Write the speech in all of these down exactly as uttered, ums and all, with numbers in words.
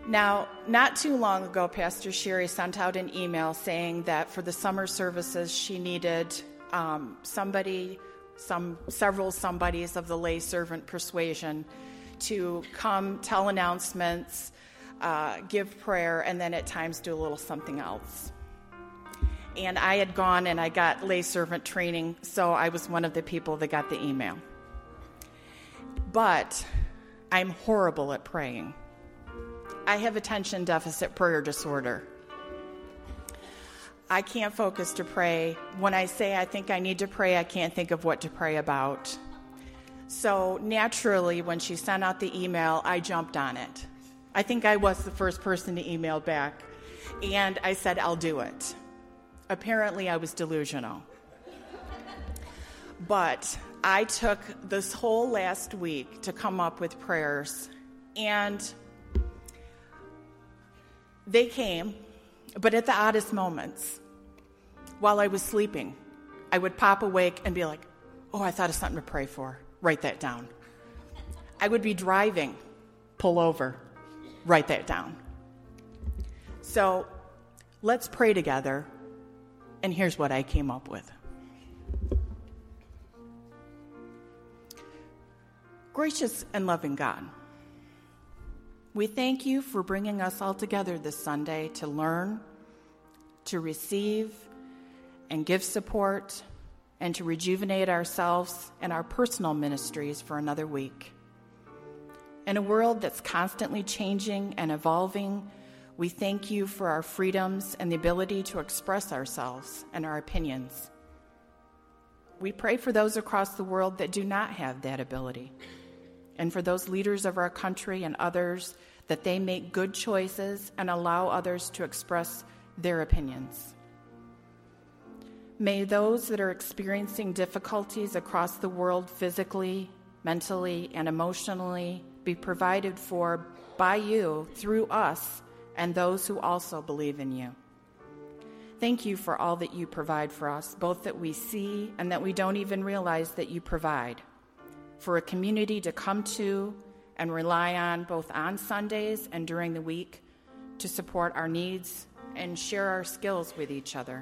Now, not too long ago, Pastor Sherry sent out an email saying that for the summer services, she needed um, somebody, some several somebodies of the lay servant persuasion to come tell announcements, uh, give prayer, and then at times do a little something else. And I had gone and I got lay servant training, so I was one of the people that got the email. But I'm horrible at praying. I have attention deficit prayer disorder. I can't focus to pray. When I say I think I need to pray, I can't think of what to pray about. So naturally, when she sent out the email, I jumped on it. I think I was the first person to email back. And I said, I'll do it. Apparently, I was delusional. But I took this whole last week to come up with prayers. And they came, but at the oddest moments. While I was sleeping, I would pop awake and be like, oh, I thought of something to pray for. Write that down. I would be driving, pull over, write that down. So let's pray together, and here's what I came up with. Gracious and loving God, we thank you for bringing us all together this Sunday to learn, to receive, and give support, and to rejuvenate ourselves and our personal ministries for another week. In a world that's constantly changing and evolving, we thank you for our freedoms and the ability to express ourselves and our opinions. We pray for those across the world that do not have that ability, and for those leaders of our country and others, that they make good choices and allow others to express their opinions. May those that are experiencing difficulties across the world physically, mentally, and emotionally be provided for by you through us and those who also believe in you. Thank you for all that you provide for us, both that we see and that we don't even realize that you provide, for a community to come to and rely on both on Sundays and during the week to support our needs and share our skills with each other.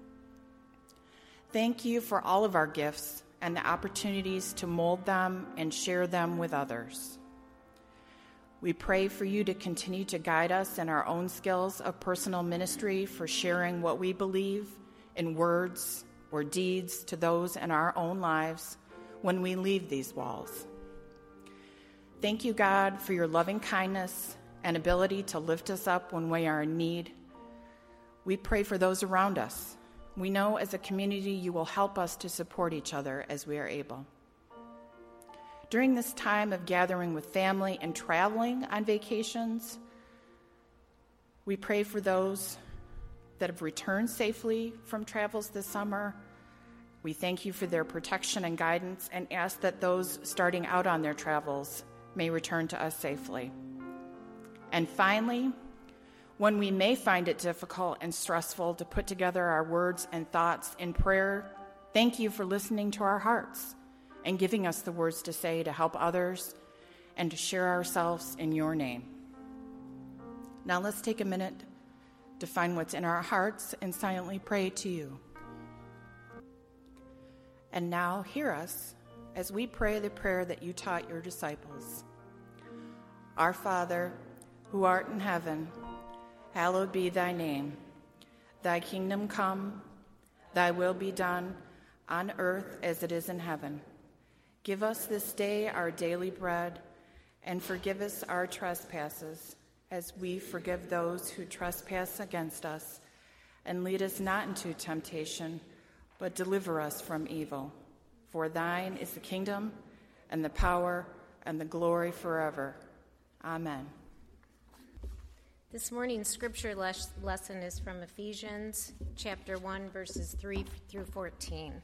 Thank you for all of our gifts and the opportunities to mold them and share them with others. We pray for you to continue to guide us in our own skills of personal ministry for sharing what we believe in words or deeds to those in our own lives when we leave these walls. Thank you, God, for your loving kindness and ability to lift us up when we are in need. We pray for those around us. We know as a community you will help us to support each other as we are able. During this time of gathering with family and traveling on vacations, we pray for those that have returned safely from travels this summer. We thank you for their protection and guidance and ask that those starting out on their travels may return to us safely. And finally, when we may find it difficult and stressful to put together our words and thoughts in prayer, thank you for listening to our hearts and giving us the words to say to help others and to share ourselves in your name. Now let's take a minute to find what's in our hearts and silently pray to you. And now hear us as we pray the prayer that you taught your disciples. Our Father, who art in heaven, hallowed be thy name. Thy kingdom come, thy will be done on earth as it is in heaven. Give us this day our daily bread, and forgive us our trespasses, as we forgive those who trespass against us. And lead us not into temptation, but deliver us from evil. For thine is the kingdom, and the power, and the glory forever. Amen. This morning's scripture les- lesson is from Ephesians chapter one, verses three through fourteen.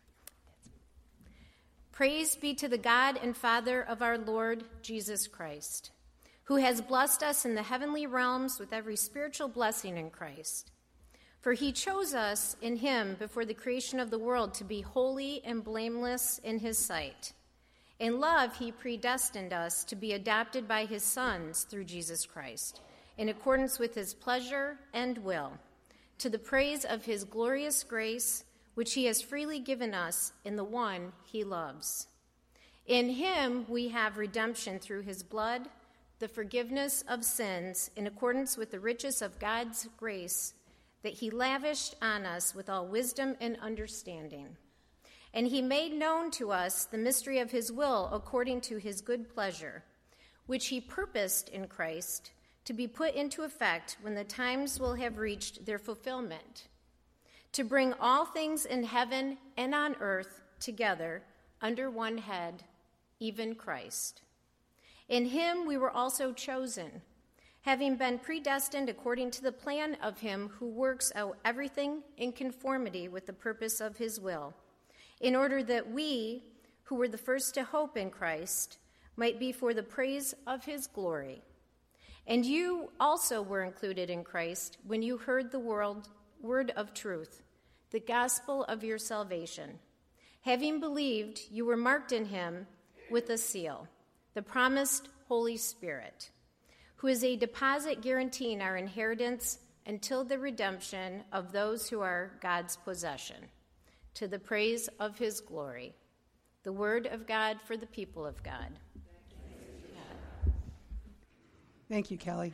Praise be to the God and Father of our Lord Jesus Christ, who has blessed us in the heavenly realms with every spiritual blessing in Christ. For he chose us in him before the creation of the world to be holy and blameless in his sight. In love, he predestined us to be adopted by his sons through Jesus Christ, in accordance with his pleasure and will, to the praise of his glorious grace, which he has freely given us in the one he loves. In him we have redemption through his blood, the forgiveness of sins, in accordance with the riches of God's grace that he lavished on us with all wisdom and understanding. And he made known to us the mystery of his will according to his good pleasure, which he purposed in Christ to be put into effect when the times will have reached their fulfillment, to bring all things in heaven and on earth together under one head, even Christ. In him we were also chosen, having been predestined according to the plan of him who works out everything in conformity with the purpose of his will, in order that we, who were the first to hope in Christ, might be for the praise of his glory. And you also were included in Christ when you heard the world, word of truth, the gospel of your salvation. Having believed, you were marked in him with a seal, the promised Holy Spirit, who is a deposit guaranteeing our inheritance until the redemption of those who are God's possession, to the praise of his glory. The word of God for the people of God. Thank you, Kelly.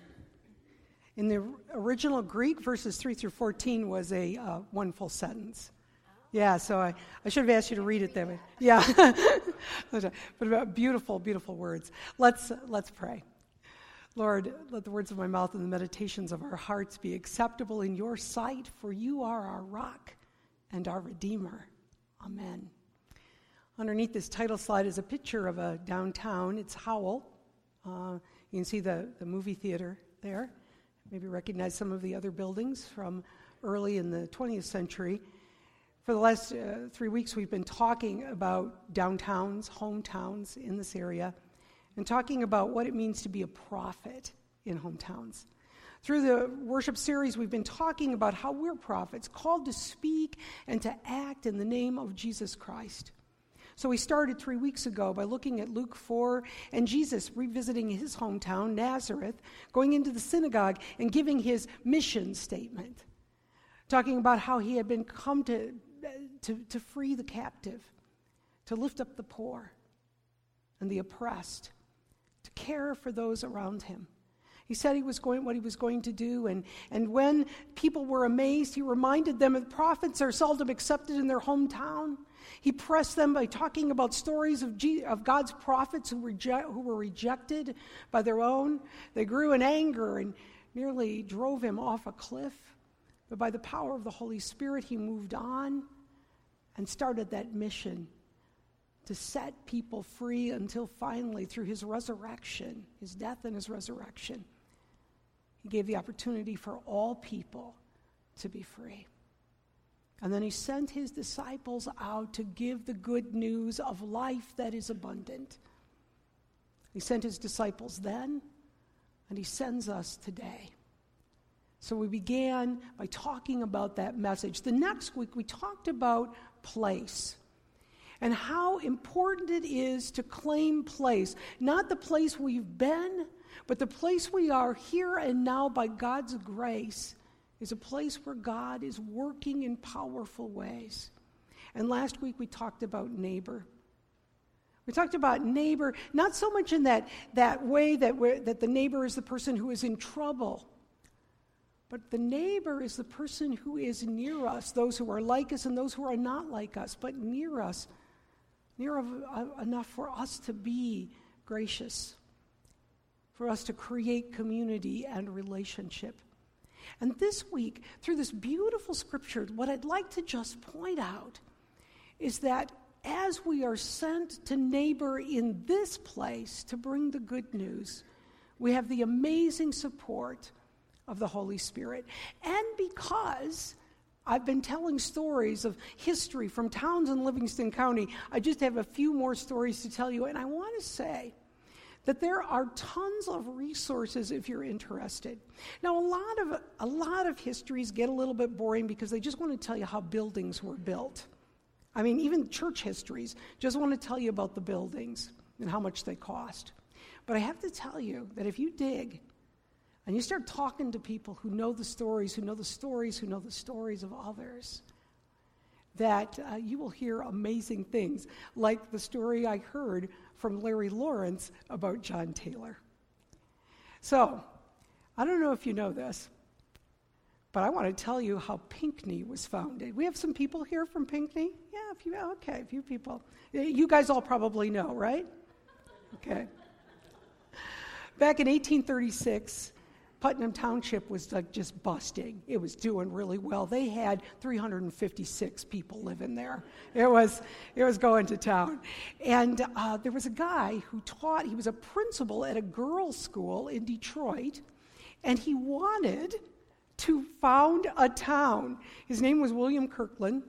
In the original Greek, verses three through fourteen was a uh, one full sentence. Yeah, so I, I should have asked you to read it that way. Yeah, but about beautiful, beautiful words. Let's let's pray. Lord, let the words of my mouth and the meditations of our hearts be acceptable in your sight, for you are our rock and our Redeemer. Amen. Underneath this title slide is a picture of a downtown. It's Howell. Uh, you can see the, the movie theater there. Maybe recognize some of the other buildings from early in the twentieth century. For the last uh, three weeks, we've been talking about downtowns, hometowns in this area, and talking about what it means to be a prophet in hometowns. Through the worship series, we've been talking about how we're prophets, called to speak and to act in the name of Jesus Christ. So we started three weeks ago by looking at Luke four and Jesus revisiting his hometown, Nazareth, going into the synagogue and giving his mission statement, talking about how he had been come to, to, to free the captive, to lift up the poor and the oppressed, to care for those around him. He said he was going what he was going to do, and, and when people were amazed, he reminded them that prophets are seldom accepted in their hometown. He pressed them by talking about stories of, G- of God's prophets who, reject, who were rejected by their own. They grew in anger and nearly drove him off a cliff. But by the power of the Holy Spirit, he moved on and started that mission to set people free until finally, through his resurrection, his death and his resurrection, he gave the opportunity for all people to be free. And then he sent his disciples out to give the good news of life that is abundant. He sent his disciples then, and he sends us today. So we began by talking about that message. The next week, we talked about place and how important it is to claim place. Not the place we've been, but the place we are here and now by God's grace is a place where God is working in powerful ways. And last week we talked about neighbor. We talked about neighbor, not so much in that, that way that, we're, that the neighbor is the person who is in trouble, but the neighbor is the person who is near us, those who are like us and those who are not like us, but near us, near enough for us to be gracious, for us to create community and relationship. And this week, through this beautiful scripture, what I'd like to just point out is that as we are sent to neighbor in this place to bring the good news, we have the amazing support of the Holy Spirit. And because I've been telling stories of history from towns in Livingston County, I just have a few more stories to tell you. And I want to say that there are tons of resources if you're interested. Now, a lot of a lot of histories get a little bit boring because they just want to tell you how buildings were built. I mean, even church histories just want to tell you about the buildings and how much they cost. But I have to tell you that if you dig and you start talking to people who know the stories, who know the stories, who know the stories of others, that uh, you will hear amazing things, like the story I heard from Larry Lawrence about John Taylor. So, I don't know if you know this, but I want to tell you how Pinckney was founded. We have some people here from Pinckney? Yeah, a few, okay, a few people. You guys all probably know, right? Okay. Back in eighteen thirty-six, Putnam Township was like just busting. It was doing really well. They had three hundred fifty-six people living there. It was it was going to town. And uh, there was a guy who taught, he was a principal at a girls' school in Detroit, and he wanted to found a town. His name was William Kirkland.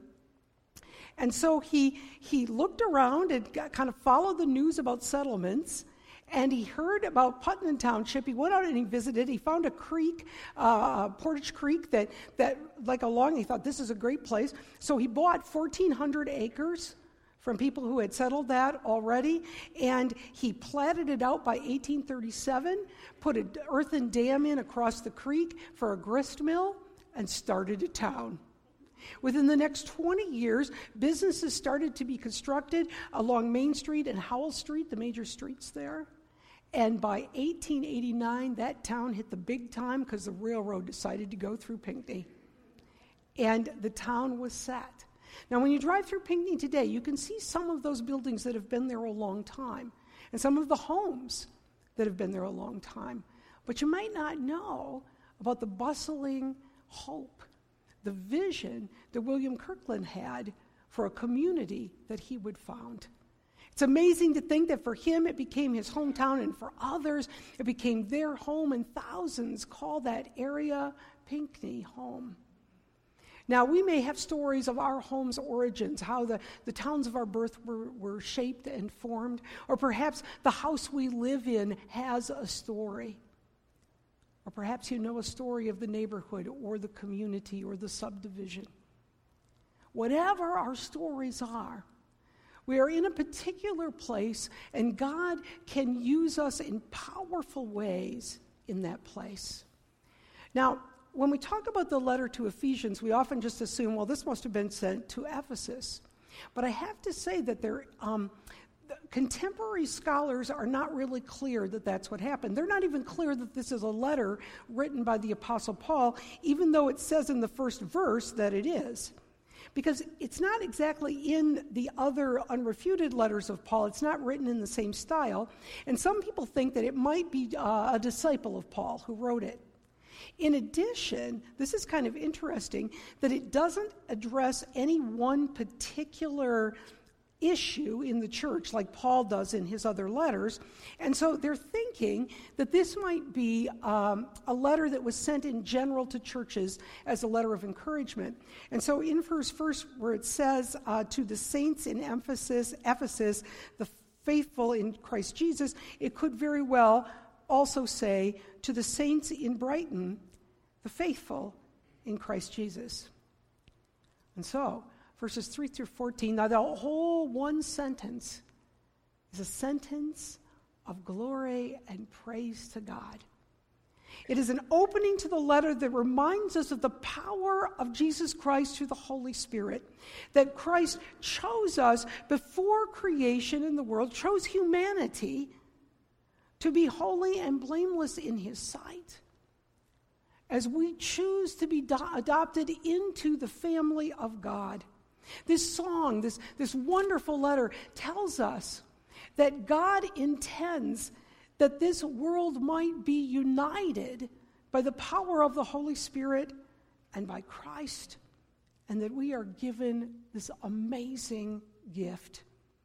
And so he he looked around and got, kind of followed the news about settlements, and he heard about Putnam Township. He went out and he visited. He found a creek, uh, Portage Creek, that, that like along, he thought, this is a great place. So he bought fourteen hundred acres from people who had settled that already, and he platted it out by eighteen thirty-seven, put an earthen dam in across the creek for a grist mill, and started a town. Within the next twenty years, businesses started to be constructed along Main Street and Howell Street, the major streets there. And by eighteen eighty-nine, that town hit the big time because the railroad decided to go through Pinckney. And the town was set. Now, when you drive through Pinckney today, you can see some of those buildings that have been there a long time, and some of the homes that have been there a long time. But you might not know about the bustling hope, the vision that William Kirkland had for a community that he would found. It's amazing to think that for him it became his hometown, and for others it became their home, and thousands call that area Pinckney home. Now, we may have stories of our home's origins, how the, the towns of our birth were, were shaped and formed, or perhaps the house we live in has a story. Or perhaps you know a story of the neighborhood or the community or the subdivision. Whatever our stories are, we are in a particular place, and God can use us in powerful ways in that place. Now, when we talk about the letter to Ephesians, we often just assume, well, this must have been sent to Ephesus. But I have to say that there, um, contemporary scholars are not really clear that that's what happened. They're not even clear that this is a letter written by the Apostle Paul, even though it says in the first verse that it is. Because it's not exactly in the other unrefuted letters of Paul. It's not written in the same style. And some people think that it might be uh, a disciple of Paul who wrote it. In addition, this is kind of interesting, that it doesn't address any one particular issue in the church like Paul does in his other letters. And so they're thinking that this might be um, a letter that was sent in general to churches as a letter of encouragement. And so in verse first, where it says uh, to the saints in Ephesus, Ephesus, the faithful in Christ Jesus, it could very well also say to the saints in Brighton, the faithful in Christ Jesus. And so, verses three through fourteen, now the whole one sentence is a sentence of glory and praise to God. It is an opening to the letter that reminds us of the power of Jesus Christ through the Holy Spirit, that Christ chose us before creation in the world, chose humanity to be holy and blameless in his sight, as we choose to be do- adopted into the family of God. This song, this, this wonderful letter, tells us that God intends that this world might be united by the power of the Holy Spirit and by Christ, and that we are given this amazing gift.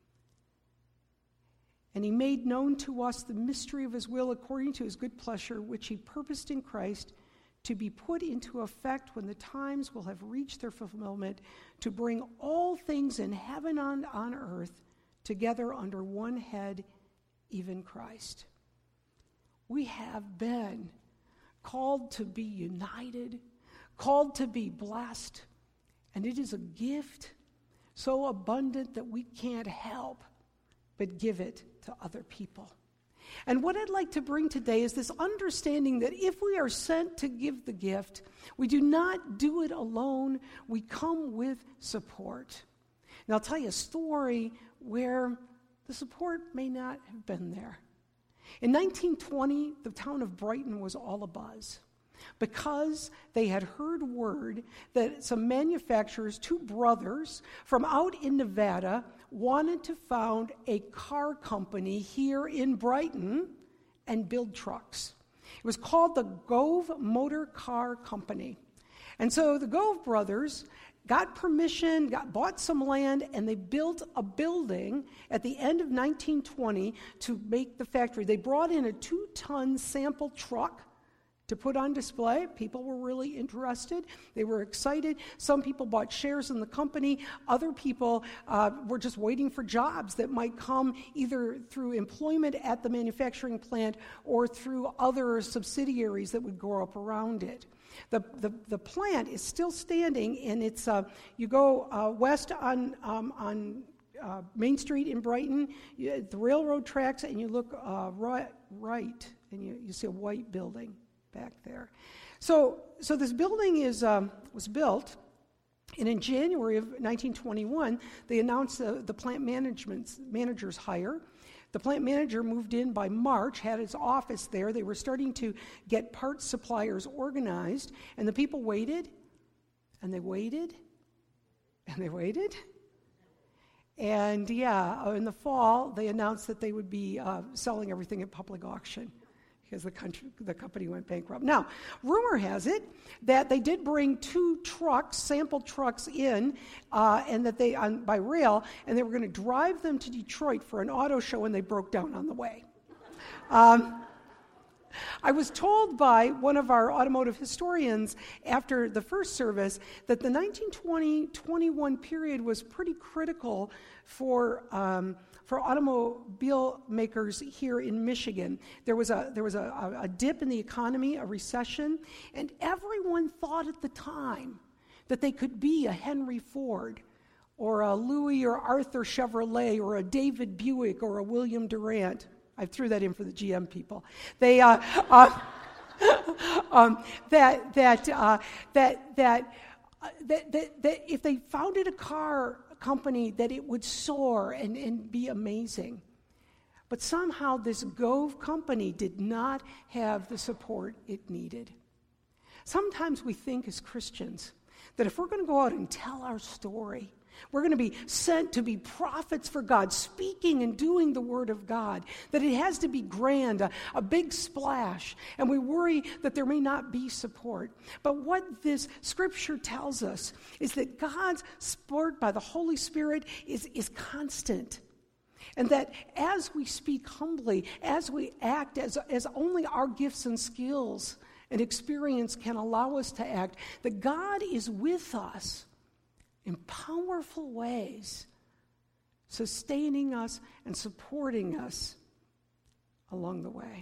And he made known to us the mystery of his will according to his good pleasure, which he purposed in Christ to be put into effect when the times will have reached their fulfillment, to bring all things in heaven and on earth together under one head, even Christ. We have been called to be united, called to be blessed, and it is a gift so abundant that we can't help but give it to other people. And what I'd like to bring today is this understanding that if we are sent to give the gift, we do not do it alone. We come with support. And I'll tell you a story where the support may not have been there. In nineteen twenty, the town of Brighton was all abuzz because they had heard word that some manufacturers, two brothers from out in Nevada, wanted to found a car company here in Brighton and build trucks. It was called the Gove Motor Car Company. And so the Gove brothers got permission, got bought some land, and they built a building at the end of nineteen twenty to make the factory. They brought in a two-ton sample truck to put on display. People were really interested. They were excited. Some people bought shares in the company. Other people uh, were just waiting for jobs that might come either through employment at the manufacturing plant or through other subsidiaries that would grow up around it. The, the, the plant is still standing, and it's uh, you go uh, west on um, on uh, Main Street in Brighton, you, the railroad tracks, and you look uh, right, right, and you, you see a white building back there. So, so this building is um, was built, and in January of nineteen twenty-one, they announced uh, the plant management manager's hire. The plant manager moved in by March, had his office there. They were starting to get parts suppliers organized, and the people waited, and they waited, and they waited. And yeah, in the fall, they announced that they would be uh, selling everything at public auction because the country, the company went bankrupt. Now, rumor has it that they did bring two trucks, sample trucks in, uh, and that they on by rail, and they were going to drive them to Detroit for an auto show, and they broke down on the way. Um, I was told by one of our automotive historians after the first service that the nineteen twenty to twenty-one period was pretty critical for um, for automobile makers here in Michigan. There was a there was a, a dip in the economy, a recession, and everyone thought at the time that they could be a Henry Ford or a Louis or Arthur Chevrolet or a David Buick or a William Durant. I threw that in for the G M people. They uh, uh, um, that that uh, that that, uh, that that that if they founded a car company, that it would soar and, and be amazing. But somehow this Gove company did not have the support it needed. Sometimes we think as Christians that if we're going to go out and tell our story, we're going to be sent to be prophets for God, speaking and doing the word of God, that it has to be grand, a, a big splash, and we worry that there may not be support. But what this scripture tells us is that God's support by the Holy Spirit is, is constant. And that as we speak humbly, as we act as, as only our gifts and skills and experience can allow us to act, that God is with us in powerful ways, sustaining us and supporting us along the way.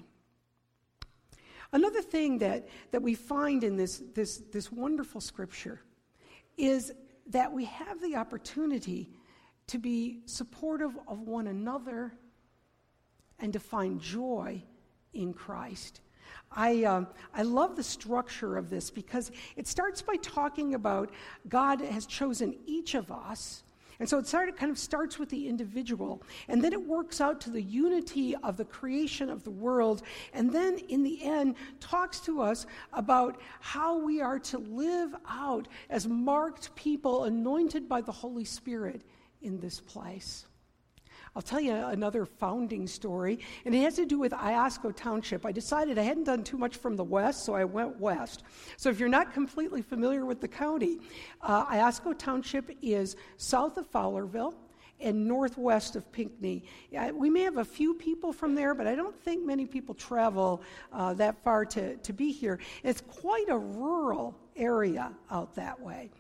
Another thing that, that we find in this, this, this wonderful scripture is that we have the opportunity to be supportive of one another and to find joy in Christ. I um, I love the structure of this because it starts by talking about God has chosen each of us. And so it started, kind of starts with the individual, and then it works out to the unity of the creation of the world, and then in the end talks to us about how we are to live out as marked people anointed by the Holy Spirit in this place. I'll tell you another founding story, and it has to do with Iosco Township. I decided I hadn't done too much from the west, so I went west. So if you're not completely familiar with the county, uh, Iosco Township is south of Fowlerville and northwest of Pinckney. Uh, we may have a few people from there, but I don't think many people travel uh, that far to, to be here. It's quite a rural area out that way.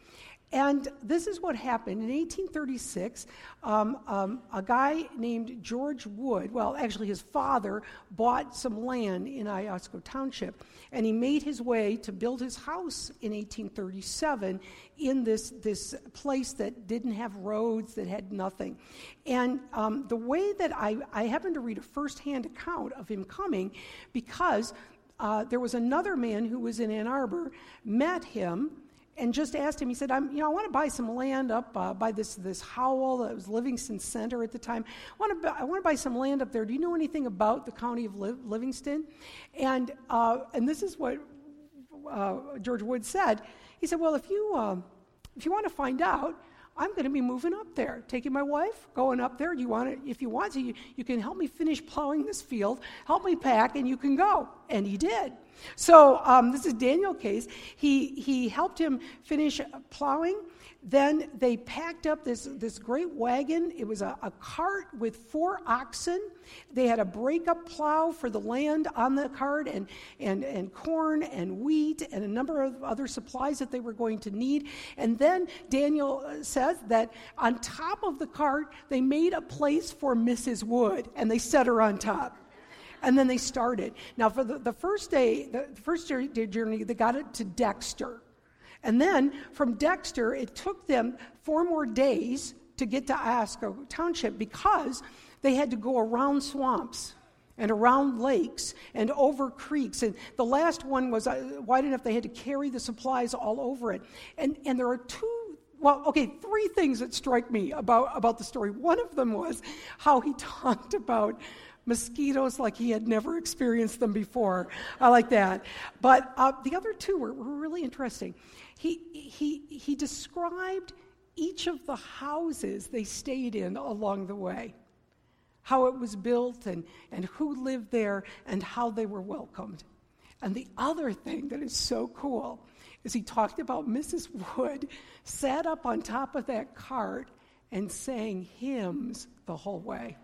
And this is what happened. In eighteen thirty-six, um, um, a guy named George Wood, well, actually his father bought some land in Iosco Township, and he made his way to build his house in eighteen thirty-seven in this, this place that didn't have roads, that had nothing. And um, the way that I, I happened to read a firsthand account of him coming, because uh, there was another man who was in Ann Arbor, met him, and just asked him, he said, I'm, you know, I want to buy some land up uh, by this this Howell, that was Livingston Center at the time. I want to I want to buy some land up there. Do you know anything about the county of Liv- Livingston? And uh, and this is what uh, George Wood said. He said, well, if you uh, if you want to find out, I'm going to be moving up there, taking my wife, going up there. Do you want to, if you want to, you, you can help me finish plowing this field, help me pack, and you can go. And he did. So um, this is Daniel Case. He he helped him finish plowing. Then they packed up this, this great wagon. It was a, a cart with four oxen. They had a breakup plow for the land on the cart, and, and, and corn and wheat and a number of other supplies that they were going to need. And then Daniel says that on top of the cart, they made a place for Missus Wood, and they set her on top. And then they started. Now, for the, the first day, the first day journey, they got it to Dexter. And then from Dexter, it took them four more days to get to Iosco Township, because they had to go around swamps and around lakes and over creeks. And the last one was uh, wide enough they had to carry the supplies all over it. And and there are two, well, okay, three things that strike me about, about the story. One of them was how he talked about mosquitoes like he had never experienced them before. I like that. But uh, the other two were, were really interesting. He, he, he described each of the houses they stayed in along the way, how it was built and, and who lived there and how they were welcomed. And the other thing that is so cool is he talked about Missus Wood sat up on top of that cart and sang hymns the whole way.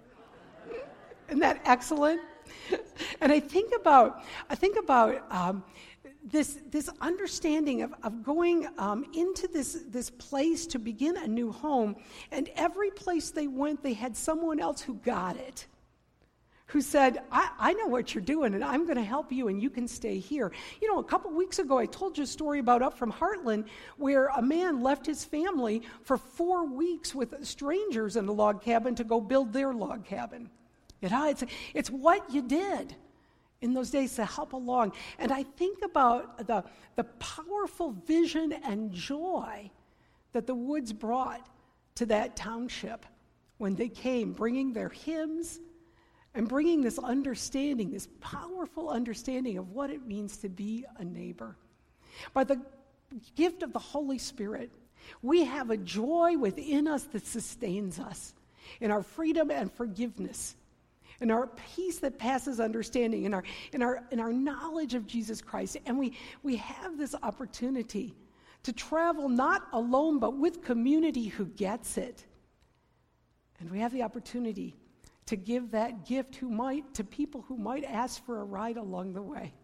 Isn't that excellent? And I think about, I think about um, this this understanding of, of going um, into this, this place to begin a new home, and every place they went, they had someone else who got it, who said, I, I know what you're doing, and I'm going to help you, and you can stay here. You know, a couple weeks ago, I told you a story about up from Heartland, where a man left his family for four weeks with strangers in a log cabin to go build their log cabin. You know, it's, it's what you did in those days to help along. And I think about the, the powerful vision and joy that the Woods brought to that township when they came, bringing their hymns and bringing this understanding, this powerful understanding of what it means to be a neighbor. By the gift of the Holy Spirit, we have a joy within us that sustains us in our freedom and forgiveness, in our peace that passes understanding, in our in our in our knowledge of Jesus Christ. And we we have this opportunity to travel not alone, but with community who gets it. And we have the opportunity to give that gift who might to people who might ask for a ride along the way,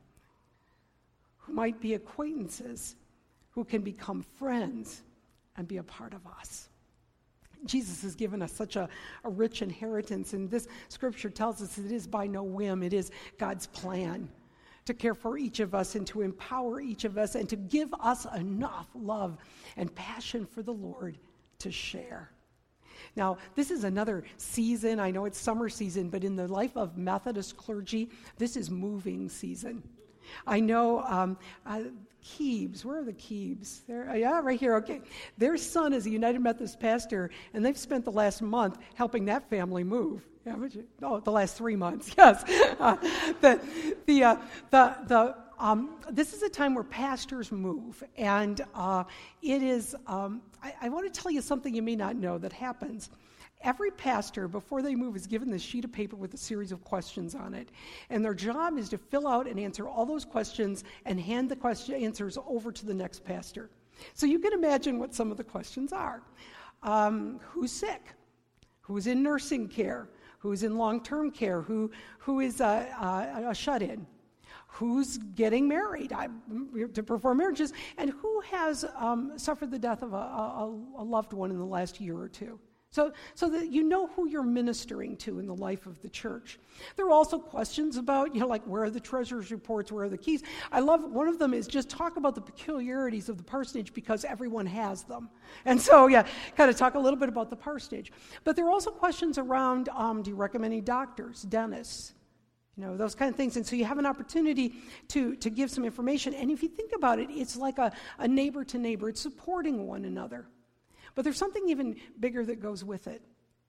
who might be acquaintances, who can become friends and be a part of us. Jesus has given us such a, a rich inheritance, and this scripture tells us it is by no whim. It is God's plan to care for each of us and to empower each of us and to give us enough love and passion for the Lord to share. Now, this is another season. I know it's summer season, but in the life of Methodist clergy, this is moving season. I know um, uh, Keebs, where are the Keebs? There, yeah, right here, okay. Their son is a United Methodist pastor, and they've spent the last month helping that family move. Yeah, you, oh, the last three months, yes. Uh, the, the, uh, the, the, um, this is a time where pastors move, and uh, it is, um, I, I want to tell you something you may not know that happens. Every pastor, before they move, is given this sheet of paper with a series of questions on it. And their job is to fill out and answer all those questions and hand the question answers over to the next pastor. So you can imagine what some of the questions are. Um, who's sick? Who's in nursing care? Who's in long-term care? Who, who is a, a, a shut-in? who's getting married I, to perform marriages, and who has um, suffered the death of a, a, a loved one in the last year or two. So, so that you know who you're ministering to in the life of the church. There are also questions about, you know, like where are the treasurer's reports, where are the keys? I love, one of them is just talk about the peculiarities of the parsonage because everyone has them. And so, yeah, kind of talk a little bit about the parsonage. But there are also questions around, um, do you recommend any doctors, dentists, you know, those kind of things. And so you have an opportunity to, to give some information. And if you think about it, it's like a, a neighbor to neighbor. It's supporting one another. But there's something even bigger that goes with it.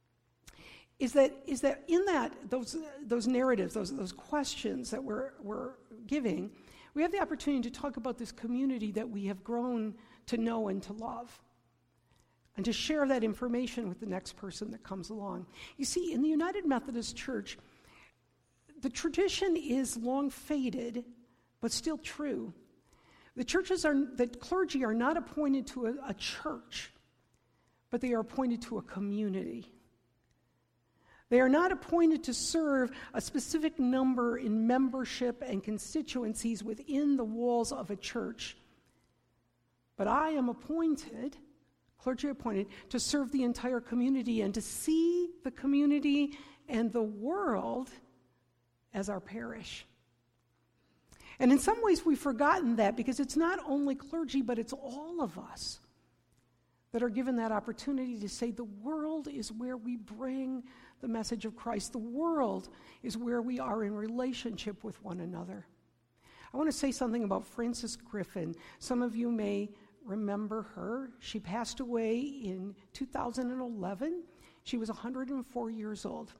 Is that is that in that those those narratives, those those questions that we're we're giving, we have the opportunity to talk about this community that we have grown to know and to love, and to share that information with the next person that comes along. You see, in the United Methodist Church, the tradition is long faded, but still true. The churches are the clergy are not appointed to a, a church, but they are appointed to a community. They are not appointed to serve a specific number in membership and constituencies within the walls of a church. But I am appointed, clergy appointed, to serve the entire community and to see the community and the world as our parish. And in some ways we've forgotten that, because it's not only clergy, but it's all of us that are given that opportunity to say the world is where we bring the message of Christ. The world is where we are in relationship with one another. I want to say something about Frances Griffin. Some of you may remember her. She passed away in two thousand eleven. She was one hundred four years old.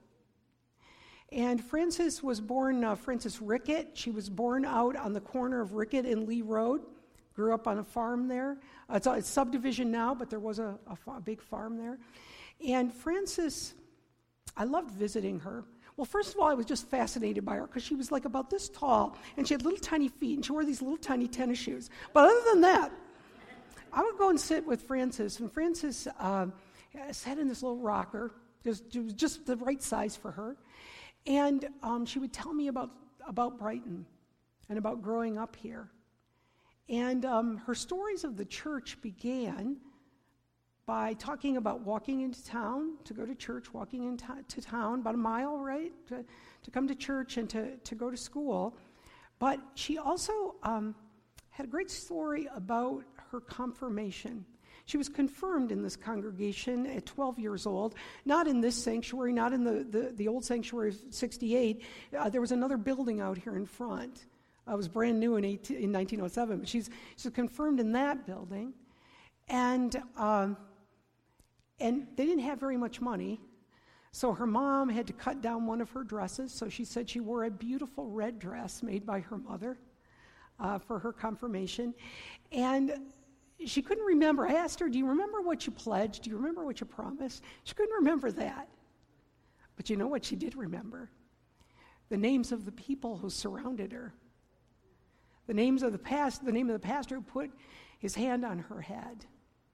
And Frances was born, uh, Frances Rickett. She was born out on the corner of Rickett and Lee Road. Grew up on a farm there. Uh, it's a it's subdivision now, but there was a, a, fa- a big farm there. And Frances, I loved visiting her. Well, first of all, I was just fascinated by her because she was like about this tall, and she had little tiny feet, and she wore these little tiny tennis shoes. But other than that, I would go and sit with Frances, and Frances uh, sat in this little rocker. It was, it was just the right size for her. And um, she would tell me about, about Brighton and about growing up here. And um, her stories of the church began by talking about walking into town to go to church, walking into to town, about a mile, right, to, to come to church and to, to go to school. But she also um, had a great story about her confirmation. She was confirmed in this congregation at twelve years old, not in this sanctuary, not in the, the, the old sanctuary of sixty-eight. Uh, there was another building out here in front. Uh, it was brand new in, eighteen, in nineteen oh seven, but she's, she's confirmed in that building. And, um, and they didn't have very much money, so her mom had to cut down one of her dresses, so she said she wore a beautiful red dress made by her mother uh, for her confirmation. And she couldn't remember. I asked her, do you remember what you pledged? Do you remember what you promised? She couldn't remember that. But you know what she did remember? The names of the people who surrounded her. The names of the past, the name of the pastor who put his hand on her head.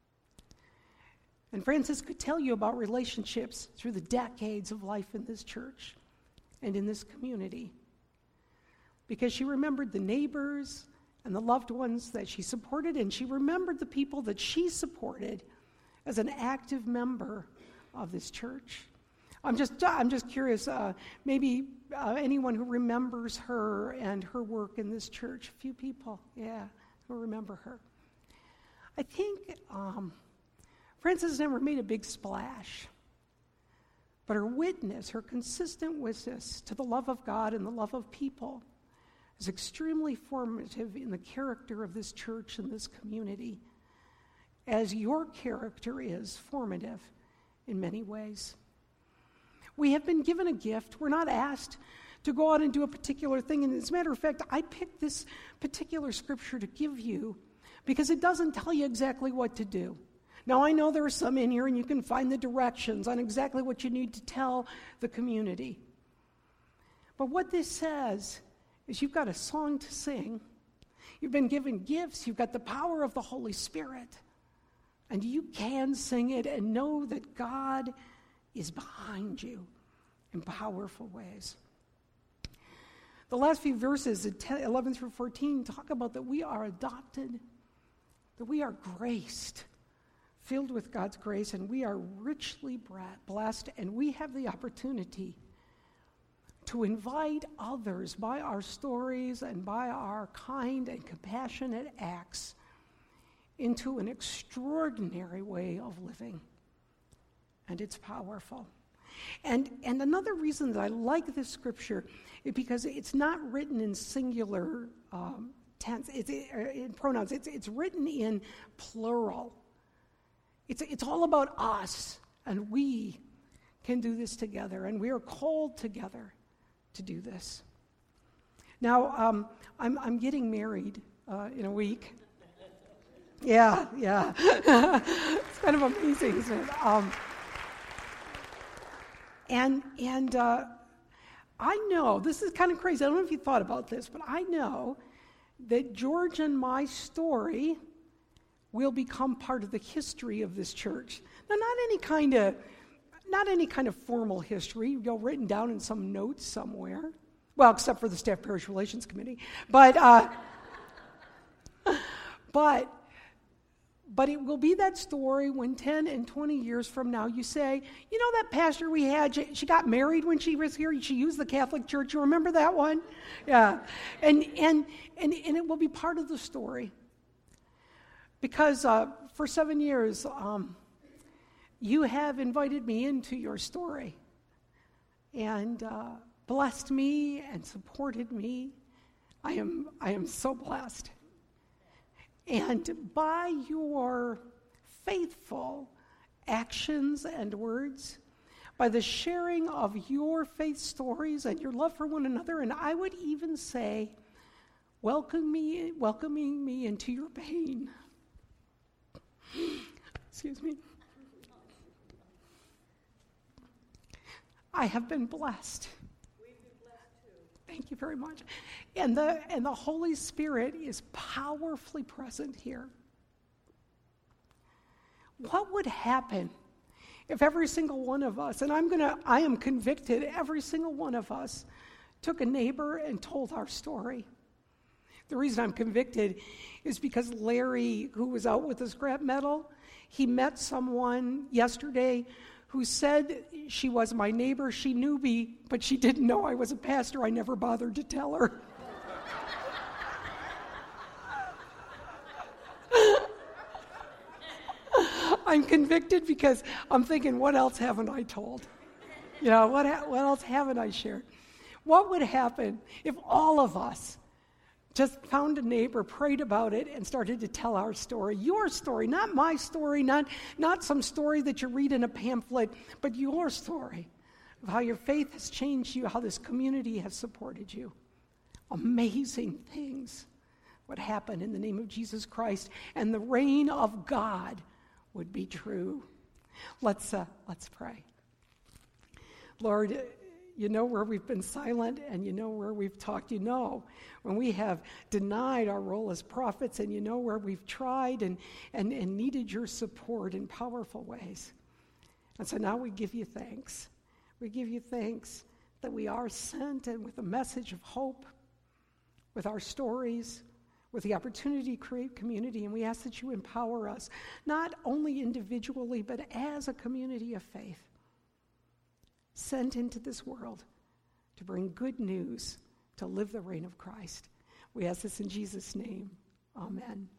And Frances could tell you about relationships through the decades of life in this church and in this community. Because she remembered the neighbors and the loved ones that she supported, and she remembered the people that she supported as an active member of this church. I'm just I'm just curious, uh, maybe uh, anyone who remembers her and her work in this church, a few people, yeah, who remember her. I think um, Frances never made a big splash, but her witness, her consistent witness to the love of God and the love of people is extremely formative in the character of this church and this community, as your character is formative in many ways. We have been given a gift. We're not asked to go out and do a particular thing. And as a matter of fact, I picked this particular scripture to give you because it doesn't tell you exactly what to do. Now, I know there are some in here, and you can find the directions on exactly what you need to tell the community. But what this says is you've got a song to sing. You've been given gifts. You've got the power of the Holy Spirit. And you can sing it and know that God is behind you in powerful ways. The last few verses, eleven through fourteen, talk about that we are adopted, that we are graced, filled with God's grace, and we are richly blessed, and we have the opportunity to invite others by our stories and by our kind and compassionate acts into an extraordinary way of living. And it's powerful. And, and another reason that I like this scripture is because it's not written in singular um, tense, it's in pronouns. It's, it's written in plural. It's, it's all about us, and we can do this together, and we are called together to do this. Now, um, I'm, I'm getting married uh, in a week. Yeah, yeah. It's kind of amazing, isn't it? Um, and and uh, I know, this is kind of crazy. I don't know if you thought about this, but I know that George and my story will become part of the history of this church. Now, not any kind of, not any kind of formal history, you know, written down in some notes somewhere. Well, except for the Staff Parish Relations Committee. But, uh, but, but it will be that story when ten and twenty years from now you say, you know that pastor we had, she, she got married when she was here, she used the Catholic Church, you remember that one? Yeah. And, and, and, and it will be part of the story. Because uh, for seven years, um, you have invited me into your story and uh, blessed me and supported me. I am, I am so blessed. And by your faithful actions and words, by the sharing of your faith stories and your love for one another, and I would even say, welcome me, welcoming me into your pain. Excuse me. I have been blessed. We've been blessed too. Thank you very much. And the and the Holy Spirit is powerfully present here. What would happen if every single one of us, and I'm gonna, I am convicted, every single one of us took a neighbor and told our story? The reason I'm convicted is because Larry, who was out with the scrap metal, he met someone yesterday who said she was my neighbor. She knew me, but she didn't know I was a pastor. I never bothered to tell her. I'm convicted because I'm thinking, what else haven't I told? You know, what, ha- what else haven't I shared? What would happen if all of us just found a neighbor, prayed about it, and started to tell our story? Your story, not my story, not, not some story that you read in a pamphlet, but your story of how your faith has changed you, how this community has supported you. Amazing things would happen in the name of Jesus Christ, and the reign of God would be true. Let's, uh, let's pray. Lord, you know where we've been silent, and you know where we've talked. You know when we have denied our role as prophets, and you know where we've tried and, and, and needed your support in powerful ways. And so now we give you thanks. We give you thanks that we are sent and with a message of hope, with our stories, with the opportunity to create community, and we ask that you empower us, not only individually, but as a community of faith, sent into this world to bring good news, to live the reign of Christ. We ask this in Jesus' name. Amen.